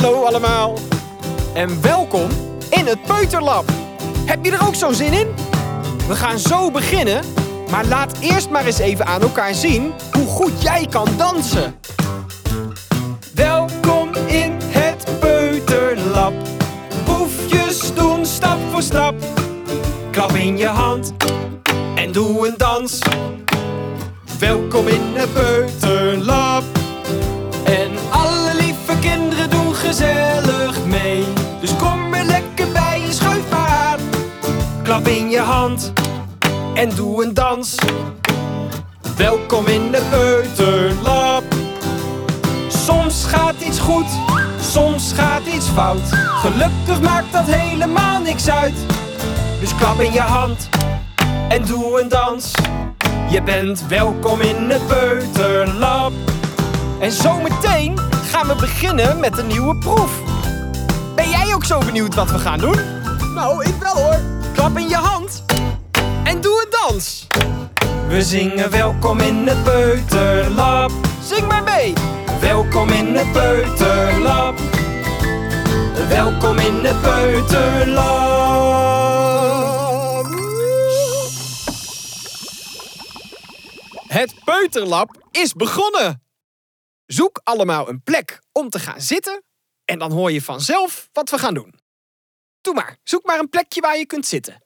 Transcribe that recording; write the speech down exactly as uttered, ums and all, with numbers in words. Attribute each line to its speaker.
Speaker 1: Hallo allemaal en welkom in het Peuterlab. Heb je er ook zo'n zin in? We gaan zo beginnen, maar laat eerst maar eens even aan elkaar zien hoe goed jij kan dansen. Welkom in het Peuterlab. Proefjes doen stap voor stap. Klap in je hand en doe een dans. Welkom in het Peuterlab. En alle lieve kinderen doen gezellig mee. Dus kom er lekker bij en schuif maar aan. Klap in je hand en doe een dans. Welkom in het Peuterlab. Soms gaat iets goed, soms gaat iets fout. Gelukkig maakt dat helemaal niks uit. Dus klap in je hand en doe een dans. Je bent welkom in het Peuterlab. En zometeen gaan we beginnen met een nieuwe proef. Ben jij ook zo benieuwd wat we gaan doen?
Speaker 2: Nou, ik wel hoor.
Speaker 1: Klap in je hand en doe een dans. We zingen welkom in het Peuterlab. Zing maar mee. Welkom in het Peuterlab. Welkom in het Peuterlab. Het Peuterlab is begonnen. Zoek allemaal een plek om te gaan zitten en dan hoor je vanzelf wat we gaan doen. Doe maar, zoek maar een plekje waar je kunt zitten.